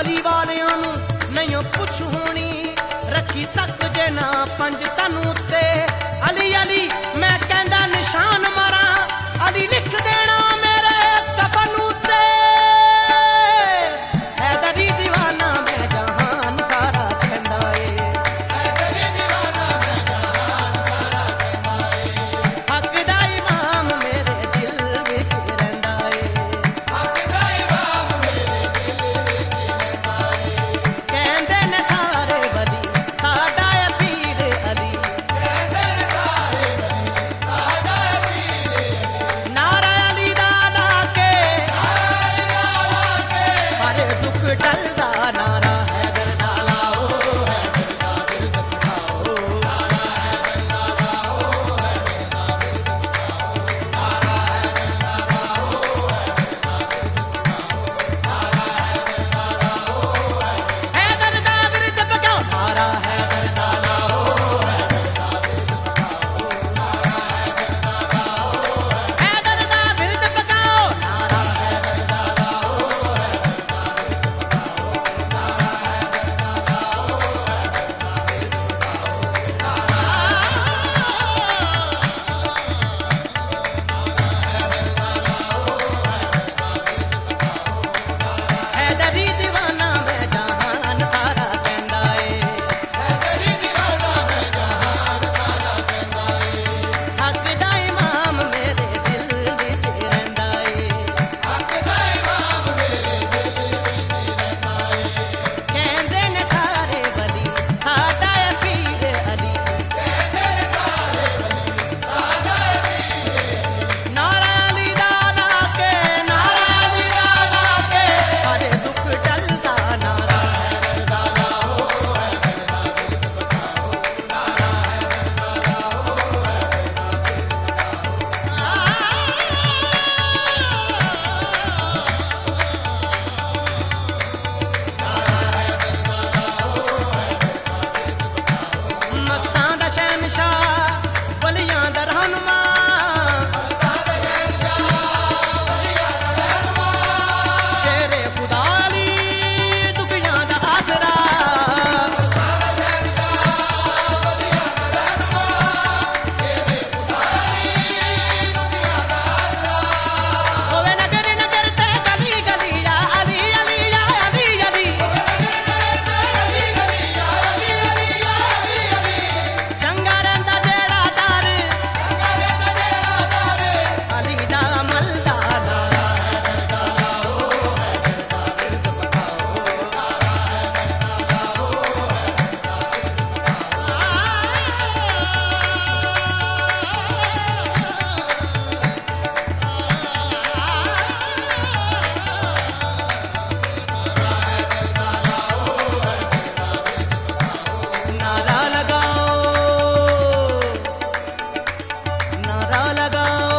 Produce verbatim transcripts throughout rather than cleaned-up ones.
अली वालियां नूं नहीं पुछ होनी रखी तक जे ना पंज तन उत्ते अली अली मैं कहंदा निशान मारा अली लिख देना मेरे कफन उत्ते हैदरी दीवाना मैं जहान सारा कहंदा ए हैदरी दीवाना मैं जहान सारा कहंदा ए हक दा इमाम मेरे दिल विच रहिंदा ए हक दा इमाम मेरे दिल विच रहिंदा ए कहंदे ने सारे वली साडा ए पीर अली कहंदे ने सारे वली साडा ए पीर अली नारा अली दा ला के नारा अली दा ला के हर दुख टलदा नारा हैदर दा लाओ हैदर दा बिरद पठाओ नारा हैदर दा लाओ हैदर दा बिरद पठाओ नारा हैदर दा लाओ हैदर दा बिरद पठाओ नारा हैदर दा बिरद पठाओ नारा हैदर दा लाओ हैदर दा बिरद पठाओ नारा हैदर दा लाओ हैदर दा बिरद पठाओ नारा हैदर दा लाओ हैदर दा बिरद पठाओ नारा हैदर दा लाओ हैदरी दीवाना मैं जहान सारा कहंदा ए हैदरी दीवाना मैं जहान सारा कहंदा ए हक दा इमाम मेरे दिल विच रहिंदा ए हक दा इमाम मेरे दिल विच रहिंदा ए कहंदे ने सारे वली साडा ए पीर अली कहंदे ने सारे वली साडा ए पीर अली नारा अली दा ला के नारा अली दा ला के हर दुख टलदा नारा हैदर दा लाओ हैदर दा बिरद पठाओ नारा हैदर दा लाओ हैदर दा बिरद पठाओ मस्तां दा शहनशाह वलियां दा रहनुमा मस्तां दा शहनशाह वलियां दा रहनुमा शेरे खुदा अली दुखियां दा आसरा मस्तां दा शहनशाह वलियां दा रहनुमा शेरे खुदा अली दुखियां दा आसरा होवे नगर नगर ते गली गली या अली अली या अली अली होवे नगर नगर ते अली गली या अली अली या अली अली चंगा रहिंदा जेड़ा दर चंगा रहिंदा जेड़ा दर अली दा मलदा नारा हैदर दा लाओ हैदर दा बिरद पठाओ नारा हैदर दा लाओ हैदर दा बिरद नारा लगाओ नारा लगाओ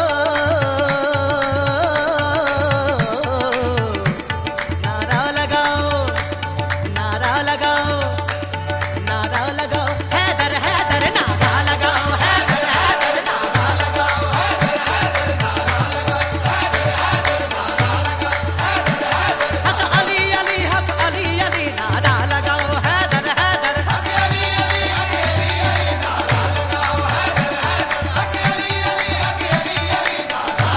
नारा लगाओ नारा लगाओ नारा लगाओ हैदर हैदर नारा लगाओ हैदर हैदर नारा लगाओ हैदर हैदर नारा लगाओ हैदर हैदर नारा लगाओ हैदर हैदर हक अली अली हक अली अली नारा लगाओ हैदर हैदर हक अली अली हक अली अली नारा लगाओ हैदर हैदर हक अली अली हक अली अली नारा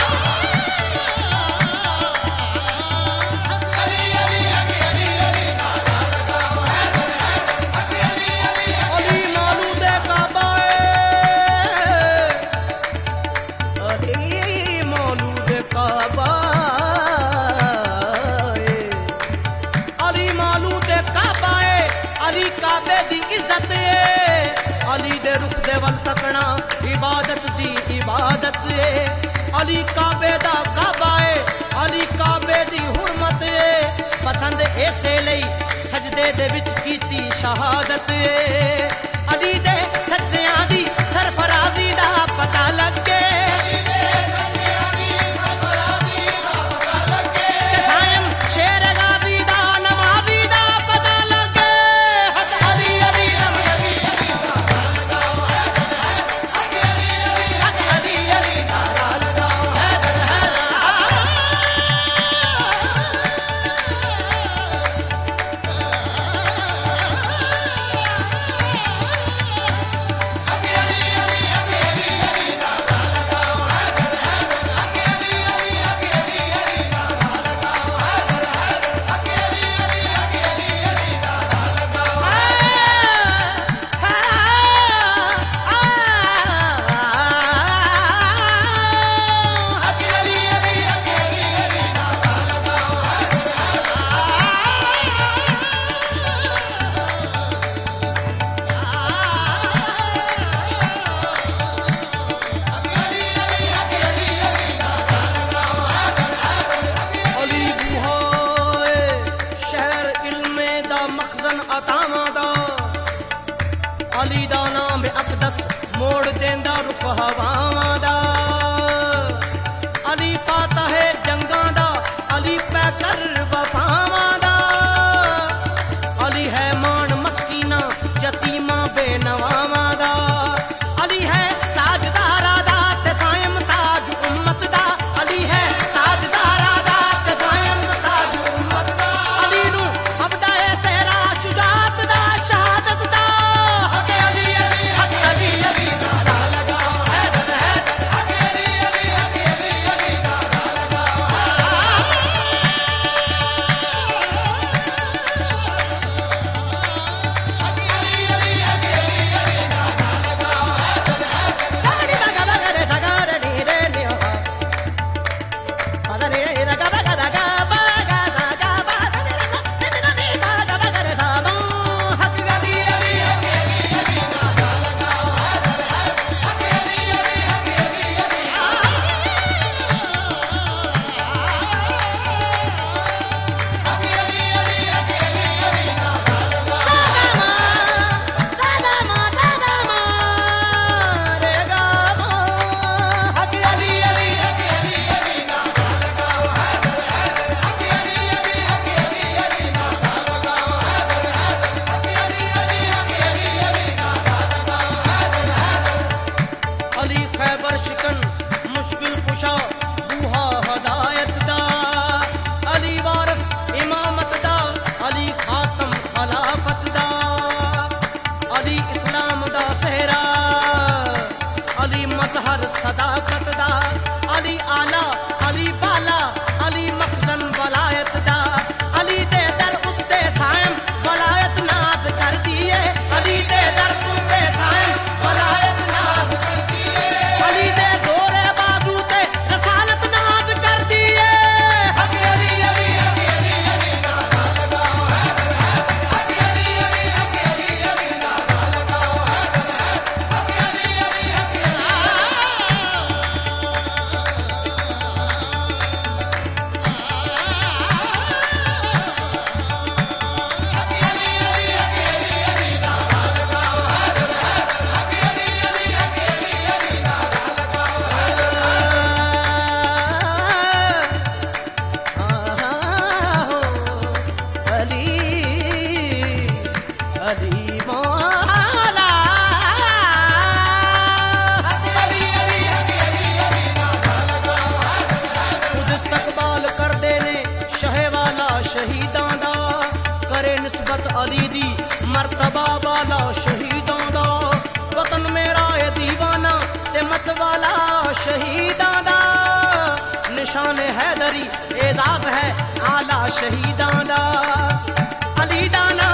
हक अली अली हक अली अली नारा लगाओ हैदर हैदर हक अली अली अली मौलूद काबा अली मौलूद काबा अली मौलूद काबा अली काबे दी इज्जत अली दे रुख दे वल तकना इबादत दी इबादत अली काबे दा काबा अली काबे दी हुरमत पसंद ऐसे लई सजदे दे विच कीती शहादत अली दे सजदियां दी सरफराजी दा पता लगे अली दे सजदियां दी सरफराजी दा पता लगे कायम शेर गाजी दा नमाजी दा पता लगे हक अली अली अली अली नारा लगाओ हैदर हैदर हक अली अली हक अली अली नारा लगाओ हैदर हैदर अली पाता है जंगां दा अली पै कर वफावां दा अली है मान मस्कीना यतीमा बेनवावां दा अली है ताजदारा दा ते सायम ताज उम्मत दा अली है ताजदारा दा ते सायम ताज उम्मत दा अली नू अबदा है तेरा शुजात दा शहादत दा हक अली अली हक अली अली नारा लगाओ हैदर हैदर हक अली अली हक अली अली नारा लगाओ हक अली अली हक अली अली नारा लगाओ हैदर हैदर गगड़ी गगा गगरे सगारे नी रे नी हो पदरे रे गगा गगा बगा गगा बदरे रे नी गगा गगरे साबो हक अली अली हक अली अली नारा लगाओ हैदर हैदर हक अली अली हक अली अली हक अली अली हक अली अली नारा लगाओ दादा मां दादा मां रे गा मां हक अली अली हक अली अली नारा लगाओ हैदर हैदर हक अली अली हक अली अली नारा लगाओ हैदर हैदर हक अली अली हक अली अली नारा लगाओ हैदर हैदर अली खैबर शिकन मुश्किल कुशा बूहा हदायत दा अली वारिस इमामत दा अली खातम खलाफत दा अली इस्लाम दा सेहरा अली मजहर सदाकत दा अली आला अली बाला अली मखजन वलायत दा अली दे दर उत्ते सायम वलायत नाज कर दिए अली दे दर उत्ते सायम वलायत नाज कर दिए अली दे दोरे बाजू ते रसालत नाज कर दिए हक अली अली हक अली अली नारा लगाओ हैदर हैदर हक अली अली हक अली अली नारा लगाओ हैदर हैदर हक अली अली हक अली हक अली अली हक अली अली नारा लगाओ हैदर हैदर हक अली अली हक अली अली नारा लगाओ हैदर हैदर अली अली मौला हक अली अली हक अली अली नारा लगाओ हैदर हैदर खुद इस्तकबाल कर देने शहे वाला शहीदां दा करे निस्बत अली दी मर्तबा वाला शहीदां दा वतन मेरा ए दीवाना ते मत वाला शहीदां दा निशान हैदरी एजाज है आला शहीदां दा अली दा नाम